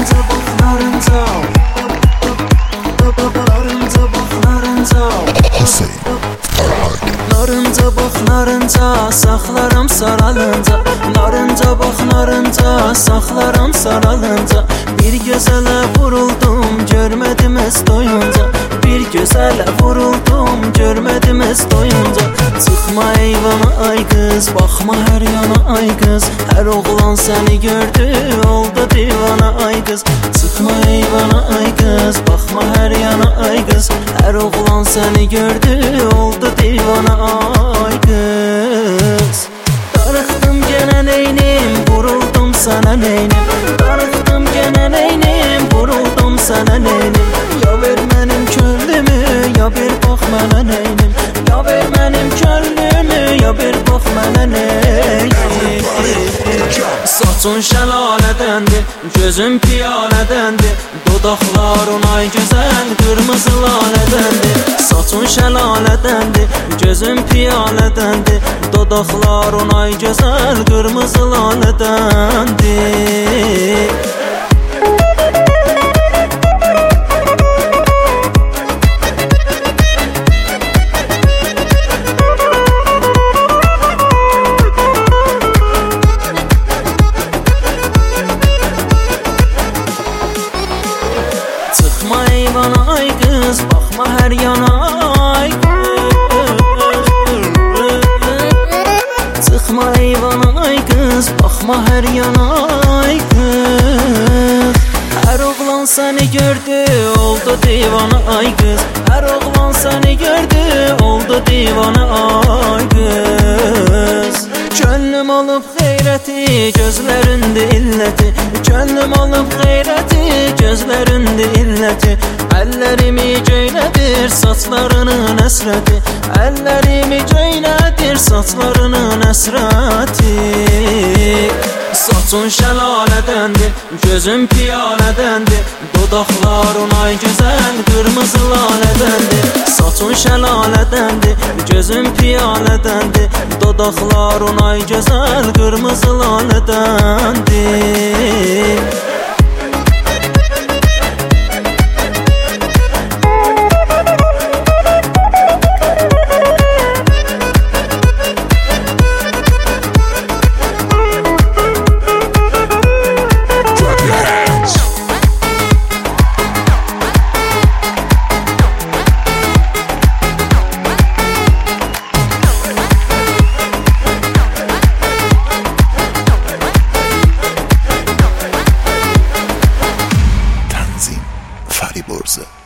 Narınca bax narınca, saxlaram saralınca. Narınca bax narınca, saxlaram saralınca. Bir gözələ vuruldum, görmədim ez doyunca. Bir gözələ vuruldum, görmədim ez doyunca. Çıxma eyvana ay qız, baxma hər yana ay qız. Hər oğlan səni gördü, oldu divana ay qız. Çıxma eyvana ay qız, baxma hər yana ay qız. Hər oğlan səni gördü, oldu divana ay qız. Darıxdım genə neynim, vuruldum sana neynim. Darıxdım genə neynim, vuruldum sana neynim. Ya ver mənim könlümü, ya bir bax mənə neynim. Ya ver mənim könlümü, ya bir bax mənə neynim. Saçın şəlalədəndir, gözün piyalədəndir. Dodaqların ay gözəl, qırmızı lalədəndir. Saçın şəlalədəndir, gözün piyalədəndir. Dodaqların ay gözəl, qırmızı lalədəndir. Çıxma eyvana ay qız, baxma hər yana ay qız. Çıxma eyvana ay qız, baxma hər yana ay qız. Hər oğlan səni gördü, oldu divana ay qız. Hər oğlan səni gördü, oldu divana ay qız. Könlüm alıb xeyrəti, gözlərində illəti. Könlüm alıb xeyrəti, gözlərində illəti. Əllərimi göylədir, saçlarının əsrəti. Əllərimi göylədir, saçlarının əsrəti. Saçın şəlalədəndir, gözün piyalədəndir. Dodaqların ay gözəl, qırmızı lalədəndir. Saçın şəlalədəndir, gözün piyalədəndir. Dodaqların ay gözəl, qırmızı lalədəndir. Fariborza.